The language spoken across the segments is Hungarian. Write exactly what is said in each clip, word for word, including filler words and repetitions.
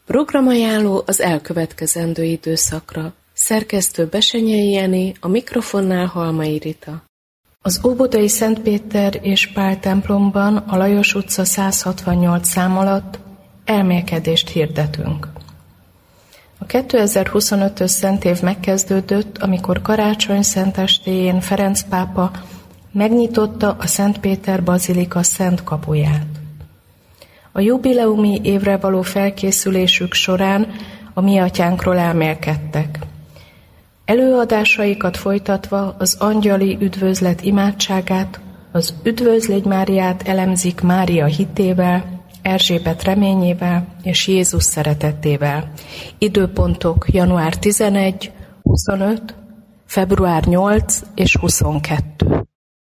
Programajánló az elkövetkezendő időszakra. Szerkesztő Besenyei Jenő, a mikrofonnál Halmai Rita. Az óbudai Szent Péter és Pál templomban a Lajos utca száz hatvannyolc szám alatt elmélkedést hirdetünk. A kétezer-huszonötös szentév megkezdődött, amikor karácsony szentestéjén Ferenc pápa megnyitotta a Szent Péter bazilika szent kapuját. A jubileumi évre való felkészülésük során a Mi Atyánkról elmélkedtek. Előadásaikat folytatva az angyali üdvözlet imádságát, az Üdvözlégy Máriát elemzik Mária hitével, Erzsébet reményével és Jézus szeretetével. Időpontok január tizenegy, huszonöt, február nyolc és huszonkettő.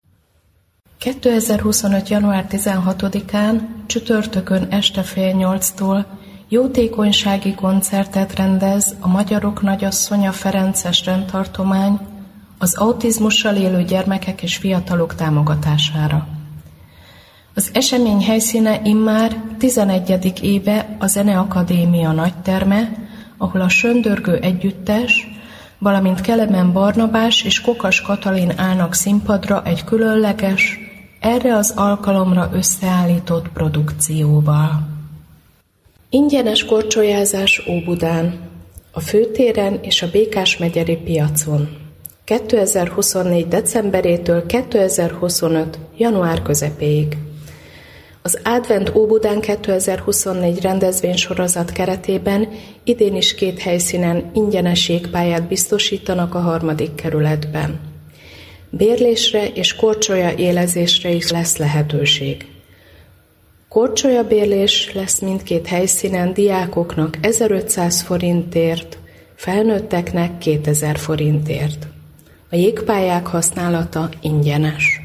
kétezer-huszonöt. január tizenhatodikán csütörtökön este fél nyolctól jótékonysági koncertet rendez a Magyarok Nagyasszonya Ferences rendtartomány az autizmussal élő gyermekek és fiatalok támogatására. Az esemény helyszíne immár tizenegyedik éve a Zeneakadémia nagyterme, ahol a Söndörgő együttes, valamint Kelemen Barnabás és Kokas Katalin állnak színpadra egy különleges, erre az alkalomra összeállított produkcióval. Ingyenes korcsolyázás Óbudán, a főtéren és a Békás-megyeri piacon. kétezer-huszonnégy. decemberétől kétezer-huszonöt. január közepéig. Az Advent Óbudán kétezer-huszonnégy rendezvénysorozat keretében idén is két helyszínen ingyenes jégpályát biztosítanak a harmadik kerületben. Bérlésre és korcsolya élezésre is lesz lehetőség. Korcsolyabérlés lesz mindkét helyszínen diákoknak ezerötszáz forintért, felnőtteknek kétezer forintért. A jégpályák használata ingyenes.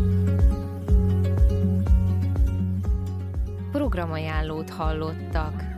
Programajánlót hallottak.